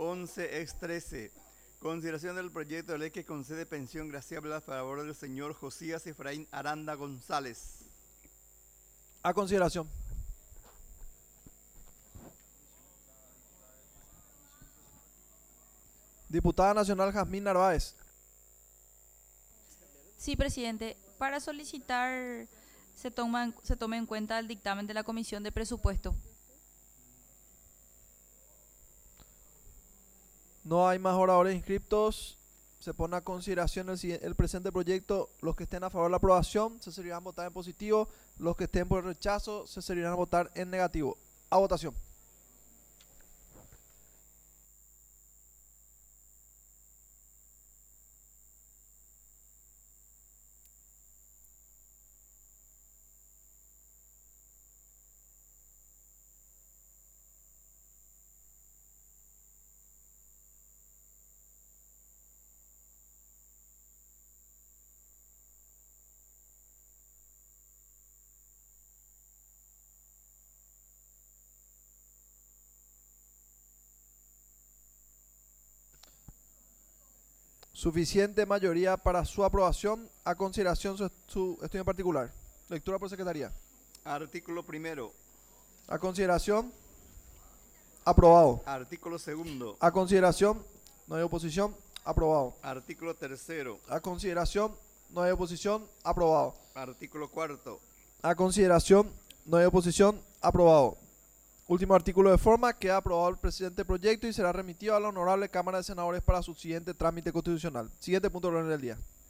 11 ex 13. Consideración del proyecto de ley que concede pensión graciable a favor del señor Josías Efraín Aranda González. A consideración. Diputada Nacional Jazmín Narváez. Sí, presidente. Para solicitar se tome en cuenta el dictamen de la Comisión de Presupuesto. No hay más oradores inscriptos. Se pone a consideración el presente proyecto. Los que estén a favor de la aprobación se servirán a votar en positivo. Los que estén por el rechazo se servirán a votar en negativo. A votación. Suficiente mayoría para su aprobación. A consideración su estudio en particular. Lectura por secretaría. Artículo primero. A consideración. Aprobado. Artículo segundo. A consideración. No hay oposición. Aprobado. Artículo tercero. A consideración. No hay oposición. Aprobado. Artículo cuarto. A consideración. No hay oposición. Aprobado. Último artículo de forma. Queda aprobado el presente proyecto y será remitido a la Honorable Cámara de Senadores para su siguiente trámite constitucional. Siguiente punto de orden del día.